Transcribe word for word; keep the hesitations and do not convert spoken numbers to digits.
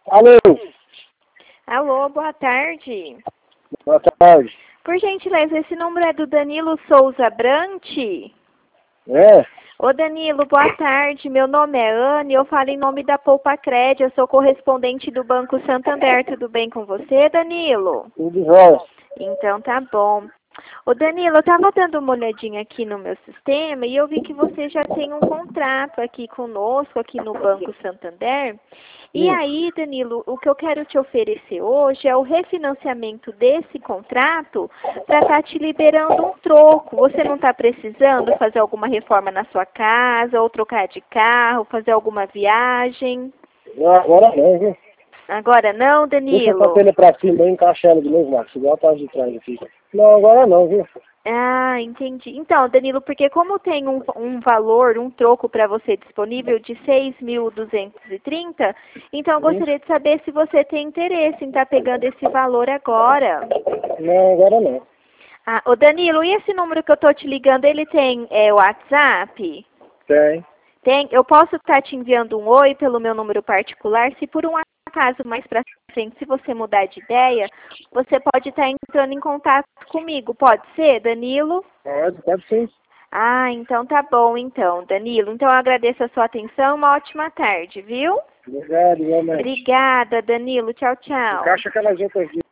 Alô? Alô, boa tarde. Boa tarde. Por gentileza, esse número é do Danilo Souza Brant? É? Ô Danilo, boa tarde. Meu nome é Ana e eu falo em nome da Poupa Cred. Eu sou correspondente do Banco Santander. Tudo bem com você, Danilo? Tudo jóia. Então tá bom. Ô Danilo, eu estava dando uma olhadinha aqui no meu sistema e eu vi que você já tem um contrato aqui conosco, aqui no Banco Santander. E Sim. aí, Danilo, o que eu quero te oferecer hoje é o refinanciamento desse contrato para estar te liberando um troco. Você não está precisando fazer alguma reforma na sua casa, ou trocar de carro, fazer alguma viagem? Agora não, viu? Agora não, Deixa essa Danilo? telha pra cima e encaixar ela de novo, Marcos. Igual tá de trás aqui. Não, agora não, viu? Ah, entendi. Então, Danilo, porque como tem um, um valor, um troco para você disponível de seis mil duzentos e trinta, então eu Sim. gostaria de saber se você tem interesse em estar pegando esse valor agora. Não, agora não. Ah, ô Danilo, e esse número que eu tô te ligando, ele tem é, WhatsApp? Tem. Tem? Eu posso estar te enviando um oi pelo meu número particular, se por um acaso mais pra frente, se você mudar de ideia, você pode estar entrando em contato comigo, pode ser, Danilo? Pode, pode sim. Ah, então tá bom então, Danilo. Então eu agradeço a sua atenção, uma ótima tarde, viu? Obrigado, igualmente. Obrigada, Danilo. Tchau, tchau. Encaixa aquelas outras aqui.